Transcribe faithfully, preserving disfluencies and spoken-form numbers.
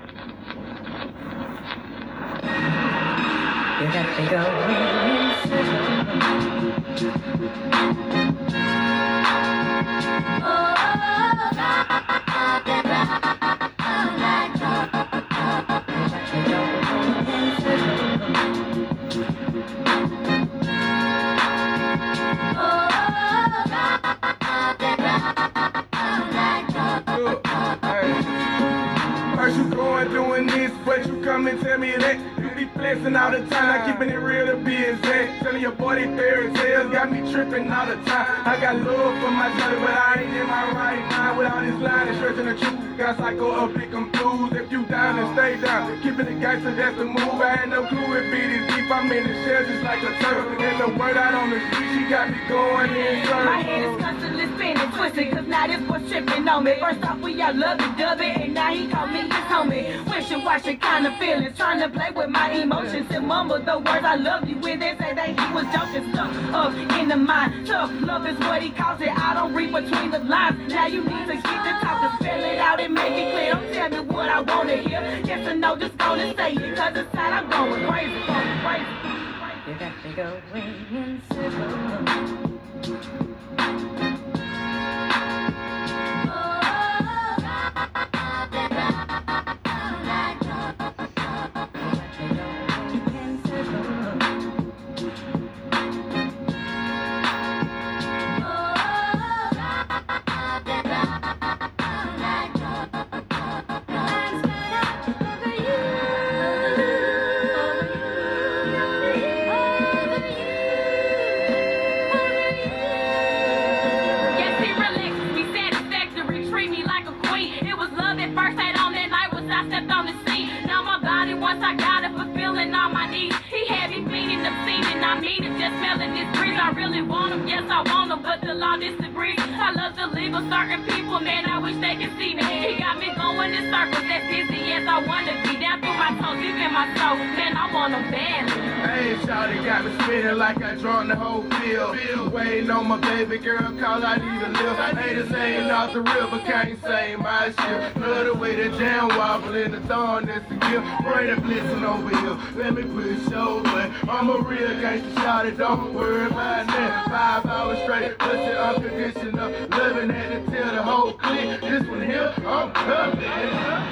You got to go in circles. First you going doing this, but you come and tell me that you be flexing all the time, not keeping it real to be exact. Telling your boy these fairy tales got me tripping all the time. I got love for my shorty, but I ain't in my right mind with all this line and stretching the truth. Got psycho up, pick 'em fools. If you down, then stay down. Keeping it gangster, that's the move. I had no clue it be this deep. I'm in the shell just like a turtle. And the word out on the street, she got me going in circles. My head is constantly spinning, twisted, cause now this boy's tripping on me. First off, we all love it, dub it, and now he call me his homie. Wishing, watching, kind of feelings, trying to play with my emotions and mumble the words I love you when they say that he was joking. Stuck up in the mind, tough love is what he calls it. I don't read between the lines. Now you need to get the talk and spell it out and make it clear. Don't tell me what I wanna hear. Yes or no, just gonna say it, cause inside I'm going crazy, going crazy. You got to go in circles. Once I got it, fulfilling all my needs. He had me feeding the scene, and I mean it. Just smelling this breeze, I really want him. Yes, I want him, but the law disagrees. I love to leave with certain people, man. I wish they could see me. He got me going in circles, that's dizzy as I wanna be. Down through my toes, deep in my soul, man. I want him badly. Hey, shawty got me spinning like I drawn the whole field. Waiting on my baby girl, call I need a lift. Haters ain't off the river, can't say my shit. Love the way the jam wobble in the thorn, that's a gift. Bring the blitzing over here, let me push over. I'm a real gangster, shawty, don't worry about that. Five hours straight, pussy unconditional. Living at the till the whole clique. This one here, I'm coming.